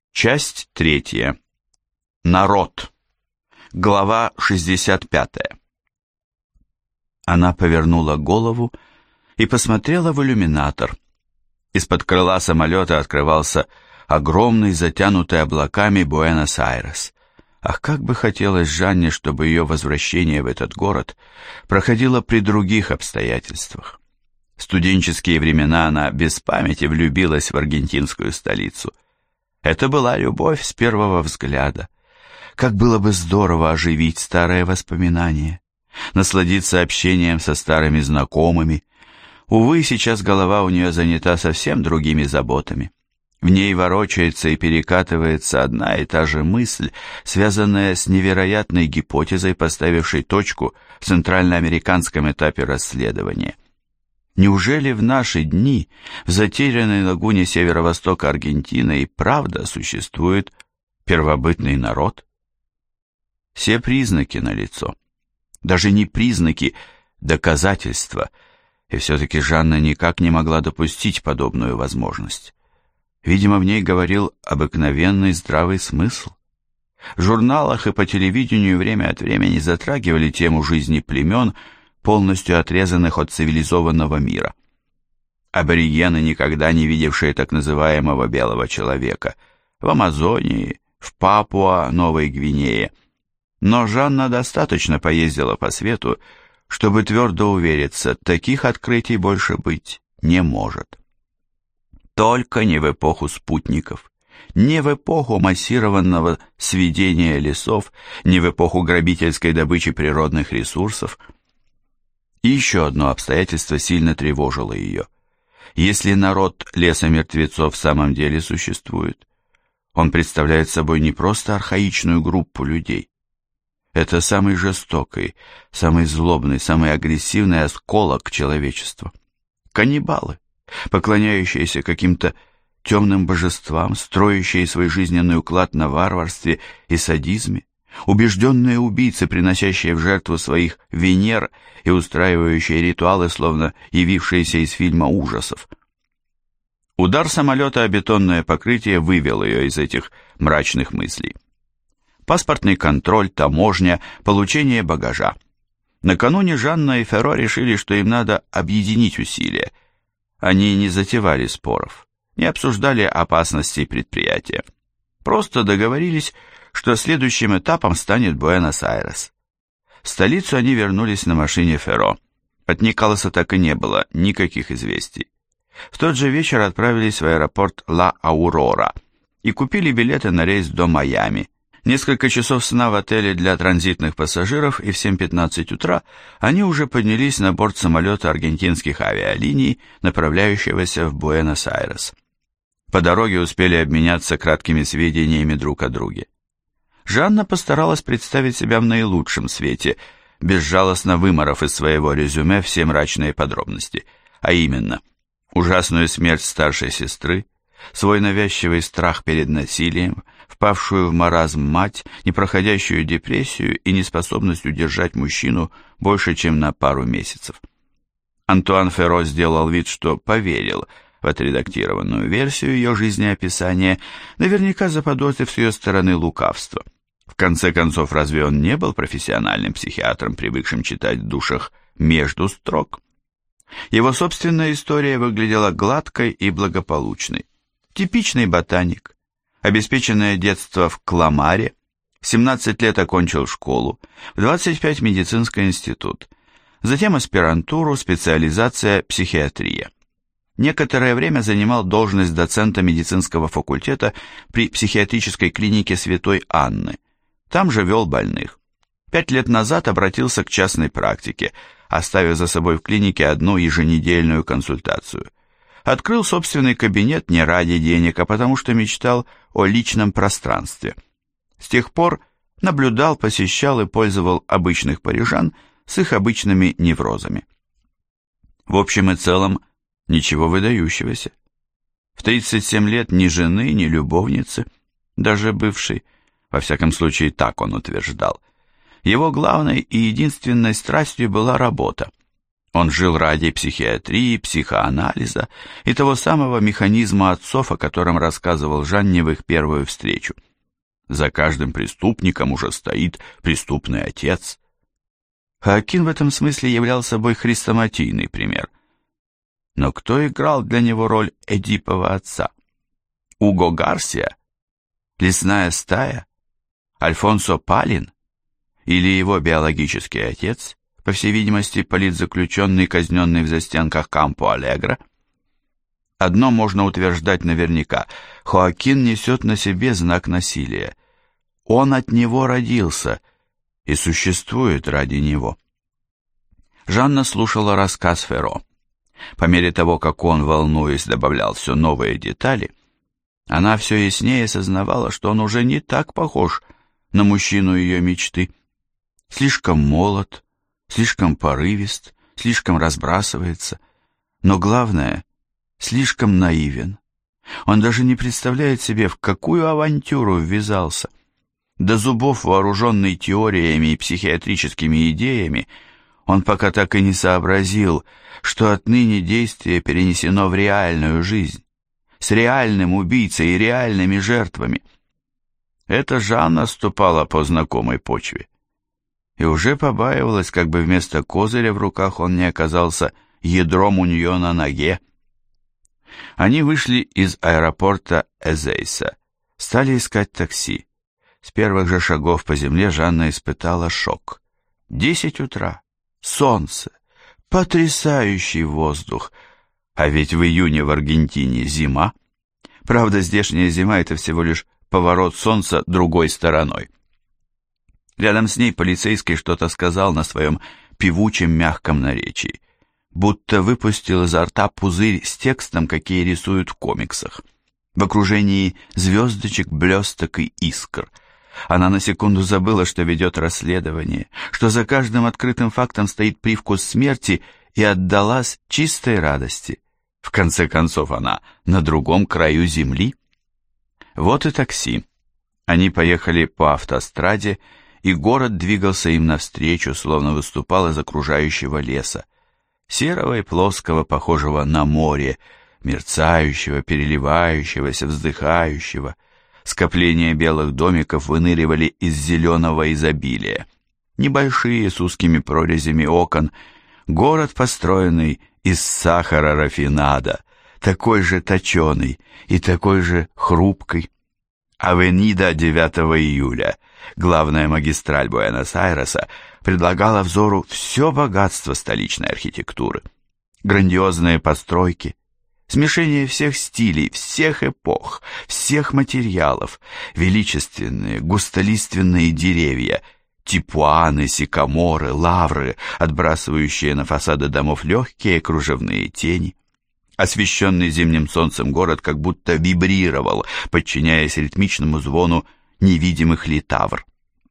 Часть 3. Народ. Глава 65. Она повернула голову и посмотрела в иллюминатор. Из-под крыла самолета открывался огромный, затянутый облаками Буэнос-Айрес. Ах, как бы хотелось Жанне, чтобы ее возвращение в этот город проходило при других обстоятельствах. В студенческие времена она без памяти влюбилась в аргентинскую столицу. Это была любовь с первого взгляда. Как было бы здорово оживить старые воспоминания, насладиться общением со старыми знакомыми. Увы, сейчас голова у нее занята совсем другими заботами. В ней ворочается и перекатывается одна и та же мысль, связанная с невероятной гипотезой, поставившей точку в центральноамериканском этапе расследования. Неужели в наши дни в затерянной лагуне северо-востока Аргентины и правда существует первобытный народ? Все признаки налицо. Даже не признаки, доказательства. И все-таки Жанна никак не могла допустить подобную возможность. Видимо, в ней говорил обыкновенный здравый смысл. В журналах и по телевидению время от времени затрагивали тему жизни племен, полностью отрезанных от цивилизованного мира. Аборигены, никогда не видевшие так называемого белого человека, в Амазонии, в Папуа, Новой Гвинее. Но Жанна достаточно поездила по свету, чтобы твердо увериться, таких открытий больше быть не может. Только не в эпоху спутников, не в эпоху массированного сведения лесов, не в эпоху грабительской добычи природных ресурсов. И еще одно обстоятельство сильно тревожило ее. Если народ леса мертвецов в самом деле существует, он представляет собой не просто архаичную группу людей. Это самый жестокий, самый злобный, самый агрессивный осколок человечества. Каннибалы, поклоняющиеся каким-то темным божествам, строящие свой жизненный уклад на варварстве и садизме, убежденные убийцы, приносящие в жертву своих Венер и устраивающие ритуалы, словно явившиеся из фильма ужасов. Удар самолета о бетонное покрытие вывел ее из этих мрачных мыслей. Паспортный контроль, таможня, получение багажа. Накануне Жанна и Ферро решили, что им надо объединить усилия. Они не затевали споров, не обсуждали опасностей предприятия. Просто договорились, что следующим этапом станет Буэнос-Айрес. В столицу они вернулись на машине Ферро. От Николаса так и не было никаких известий. В тот же вечер отправились в аэропорт Ла-Аурора и купили билеты на рейс до Майами. Несколько часов сна в отеле для транзитных пассажиров, и в 7:15 утра они уже поднялись на борт самолета аргентинских авиалиний, направляющегося в Буэнос-Айрес. По дороге успели обменяться краткими сведениями друг о друге. Жанна постаралась представить себя в наилучшем свете, безжалостно выморов из своего резюме все мрачные подробности, а именно ужасную смерть старшей сестры, свой навязчивый страх перед насилием, впавшую в маразм мать, непроходящую депрессию и неспособность удержать мужчину больше, чем на пару месяцев. Антуан Ферро сделал вид, что поверил в отредактированную версию ее жизнеописания, наверняка заподозрив с ее стороны лукавство. В конце концов, разве он не был профессиональным психиатром, привыкшим читать в душах между строк? Его собственная история выглядела гладкой и благополучной. Типичный ботаник, обеспеченное детство в Кламаре, в 17 лет окончил школу, в 25 медицинский институт, затем аспирантуру, специализация психиатрия. Некоторое время занимал должность доцента медицинского факультета при психиатрической клинике Святой Анны. Там же вел больных. 5 лет назад обратился к частной практике, оставив за собой в клинике одну еженедельную консультацию. Открыл собственный кабинет не ради денег, а потому что мечтал о личном пространстве. С тех пор наблюдал, посещал и пользовал обычных парижан с их обычными неврозами. В общем и целом, ничего выдающегося. В 37 лет ни жены, ни любовницы, даже бывшей, во всяком случае так он утверждал. Его главной и единственной страстью была работа. Он жил ради психиатрии, психоанализа и того самого механизма отцов, о котором рассказывал Жанне в их первую встречу. За каждым преступником уже стоит преступный отец. Хоакин в этом смысле являл собой хрестоматийный пример. Но кто играл для него роль Эдипова отца? Уго Гарсия? Лесная стая? Альфонсо Палин? Или его биологический отец, по всей видимости, политзаключенный, казненный в застенках Кампо-Алегро? Одно можно утверждать наверняка: Хоакин несет на себе знак насилия. Он от него родился и существует ради него. Жанна слушала рассказ Ферро. По мере того, как он, волнуясь, добавлял все новые детали, она все яснее сознавала, что он уже не так похож на мужчину ее мечты. Слишком молод, слишком порывист, слишком разбрасывается, но главное, слишком наивен. Он даже не представляет себе, в какую авантюру ввязался. До зубов вооруженный теориями и психиатрическими идеями, он пока так и не сообразил, что отныне действие перенесено в реальную жизнь, с реальным убийцей и реальными жертвами. Эта Жанна ступала по знакомой почве и уже побаивалась, как бы вместо козыря в руках он не оказался ядром у нее на ноге. Они вышли из аэропорта Эзейса, стали искать такси. С первых же шагов по земле Жанна испытала шок. 10 утра, солнце, потрясающий воздух, а ведь в июне в Аргентине зима. Правда, здешняя зима — это всего лишь поворот солнца другой стороной. Рядом с ней полицейский что-то сказал на своем певучем мягком наречии, будто выпустил изо рта пузырь с текстом, какие рисуют в комиксах, в окружении звездочек, блесток и искр. Она на секунду забыла, что ведет расследование, что за каждым открытым фактом стоит привкус смерти, и отдалась чистой радости. В конце концов, она на другом краю земли. Вот и такси. Они поехали по автостраде, и город двигался им навстречу, словно выступал из окружающего леса, серого и плоского, похожего на море, мерцающего, переливающегося, вздыхающего. Скопления белых домиков выныривали из зеленого изобилия. Небольшие, с узкими прорезями окон, город, построенный из сахара рафинада, такой же точеный и такой же хрупкий. Авенида 9 июля, главная магистраль Буэнос-Айреса, предлагала взору все богатство столичной архитектуры. Грандиозные постройки, смешение всех стилей, всех эпох, всех материалов, величественные густолиственные деревья, типуаны, сикаморы, лавры, отбрасывающие на фасады домов легкие кружевные тени. Освещенный зимним солнцем город как будто вибрировал, подчиняясь ритмичному звону невидимых литавр.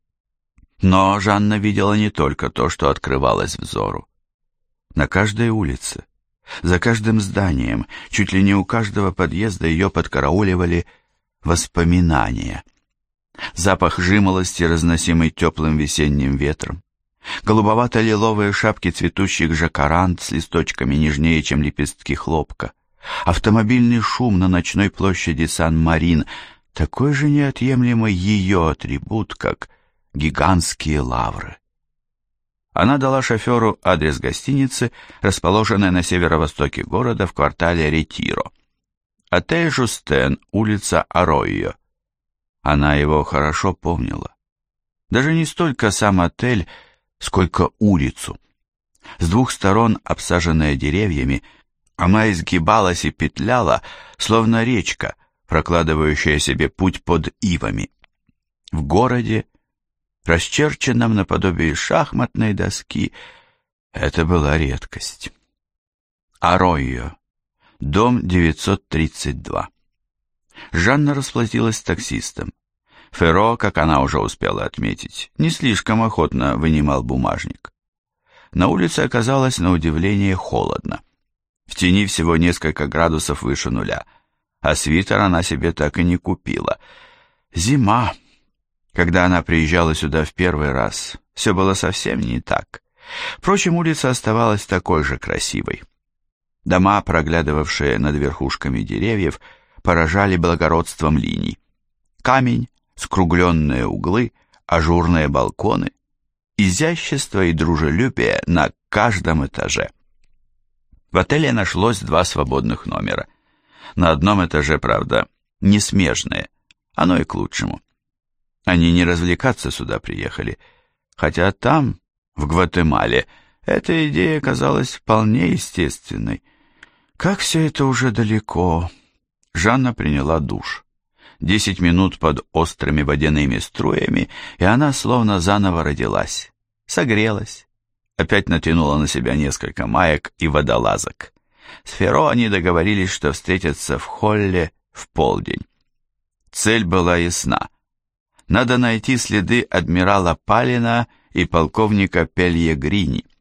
Но Жанна видела не только то, что открывалось взору. На каждой улице, за каждым зданием, чуть ли не у каждого подъезда ее подкарауливали воспоминания. Запах жимолости, разносимый теплым весенним ветром, голубовато-лиловые шапки цветущих жакаранд с листочками нежнее, чем лепестки хлопка, автомобильный шум на ночной площади Сан-Марин, такой же неотъемлемый ее атрибут, как гигантские лавры. Она дала шоферу адрес гостиницы, расположенной на северо-востоке города в квартале Ретиро. Отель Жустен, улица Аройо. Она его хорошо помнила. Даже не столько сам отель, сколько улицу. С двух сторон, обсаженная деревьями, она изгибалась и петляла, словно речка, прокладывающая себе путь под ивами. В городе, расчерченном наподобие шахматной доски, это была редкость. Аройо, дом 932. Жанна расплатилась с таксистом. Ферро, как она уже успела отметить, не слишком охотно вынимал бумажник. На улице оказалось на удивление холодно. В тени всего несколько градусов выше нуля, а свитер она себе так и не купила. Зима. Когда она приезжала сюда в первый раз, все было совсем не так. Впрочем, улица оставалась такой же красивой. Дома, проглядывавшие над верхушками деревьев, поражали благородством линий. Камень, скругленные углы, ажурные балконы, изящество и дружелюбие на каждом этаже. В отеле нашлось 2 свободных номера. На одном этаже, правда, не смежные, оно и к лучшему. Они не развлекаться сюда приехали, хотя там, в Гватемале, эта идея казалась вполне естественной. Как все это уже далеко. Жанна приняла душ. 10 минут под острыми водяными струями, и она словно заново родилась. Согрелась. Опять натянула на себя несколько маек и водолазок. С Феро они договорились, что встретятся в холле в полдень. Цель была ясна. Надо найти следы адмирала Палина и полковника Пельегрини.